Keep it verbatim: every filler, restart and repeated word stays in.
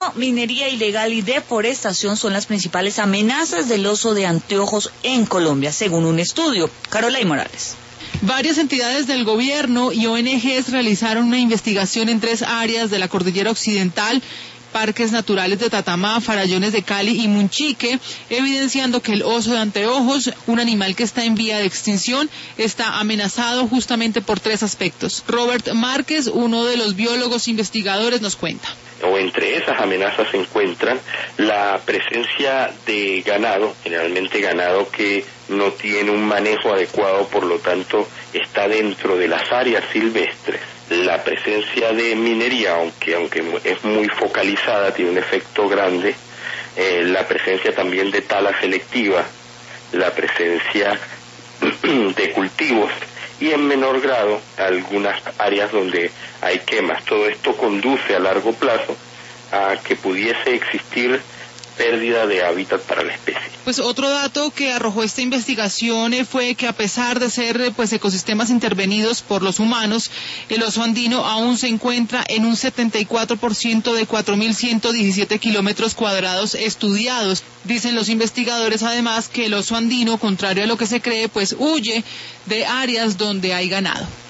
minería ilegal y deforestación son las principales amenazas del oso de anteojos en Colombia, según un estudio. Carolina Morales. Varias entidades del gobierno y O N Ges realizaron una investigación en tres áreas de la Cordillera Occidental, parques naturales de Tatamá, Farallones de Cali y Munchique, evidenciando que el oso de anteojos, un animal que está en vía de extinción, está amenazado justamente por tres aspectos. Robert Márquez, uno de los biólogos investigadores, nos cuenta. O entre esas amenazas se encuentran la presencia de ganado, generalmente ganado que no tiene un manejo adecuado, por lo tanto está dentro de las áreas silvestres. La presencia de minería, aunque aunque es muy focalizada, tiene un efecto grande. Eh, la presencia también de tala selectiva, la presencia de cultivos y en menor grado algunas áreas donde hay quemas. Todo esto conduce a largo plazo a que pudiese existir pérdida de hábitat para la especie. Pues otro dato que arrojó esta investigación eh, fue que a pesar de ser eh, pues ecosistemas intervenidos por los humanos, el oso andino aún se encuentra en un setenta y cuatro por ciento de cuatro mil ciento diecisiete kilómetros cuadrados estudiados. Dicen los investigadores además que el oso andino, contrario a lo que se cree, pues huye de áreas donde hay ganado.